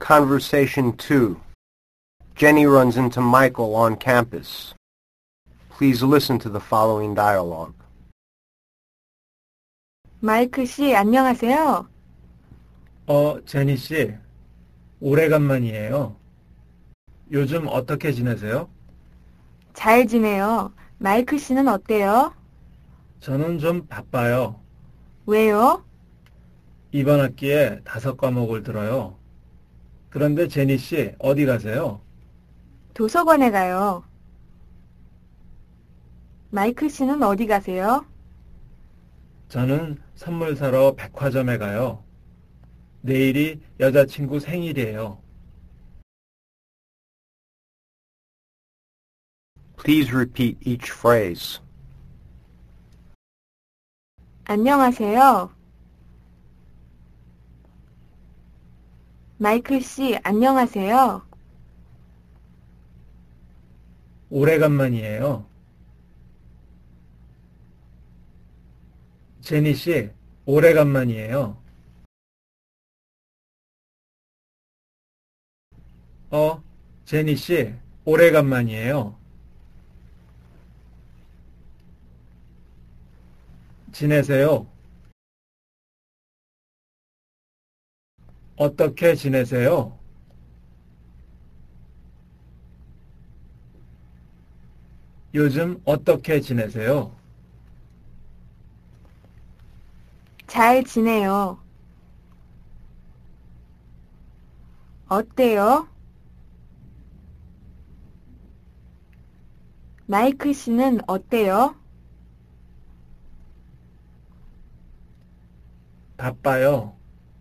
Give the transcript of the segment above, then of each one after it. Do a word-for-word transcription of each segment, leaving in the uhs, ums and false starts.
Conversation two. Jenny runs into Michael on campus. Please listen to the following dialogue. 마이클 씨, 안녕하세요. 어, 제니 씨, 오래간만이에요. 요즘 어떻게 지내세요? 잘 지내요. 마이클 씨는 어때요? 저는 좀 바빠요. 왜요? 이번 학기에 다섯 과목을 들어요. 그런데 제니 씨, 어디 가세요? 도서관에 가요. 마이클 씨는 어디 가세요? 저는 선물 사러 백화점에 가요. 내일이 여자친구 생일이에요. Please repeat each phrase. 안녕하세요. 마이클 씨, 안녕하세요. 오래간만이에요. 제니 씨, 오래간만이에요. 어, 제니 씨, 오래간만이에요. 지내세요? 어떻게 지내세요? 요즘 어떻게 지내세요? 잘 지내요. 어때요? 마이클 씨는 어때요? 바빠요.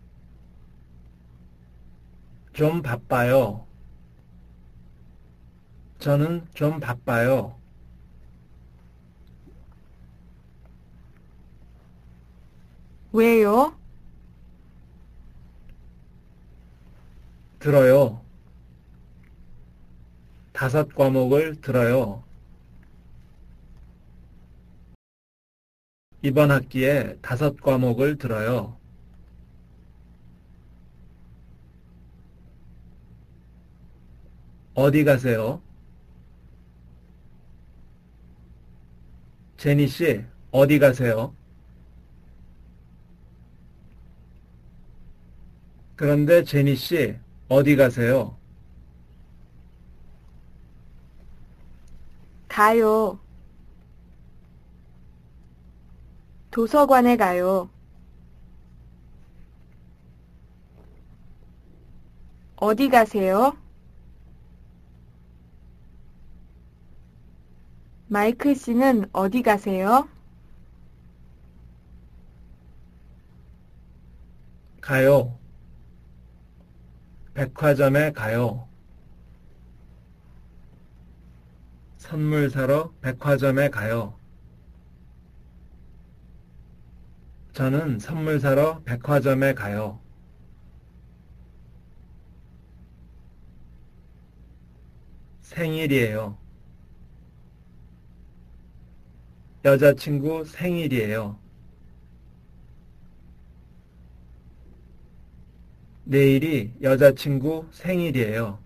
좀 바빠요. 저는 좀 바빠요. 왜요? 들어요. 다섯 과목을 들어요. 이번 학기에 다섯 과목을 들어요. 어디 가세요? 제니 씨, 어디 가세요? 그런데 제니 씨, 어디 가세요? 가요. 도서관에 가요. 어디 가세요? 마이클 씨는 어디 가세요? 가요. 백화점에 가요. 선물 사러 백화점에 가요. 저는 선물 사러 백화점에 가요. 생일이에요. 여자친구 생일이에요. 내일이 여자친구 생일이에요.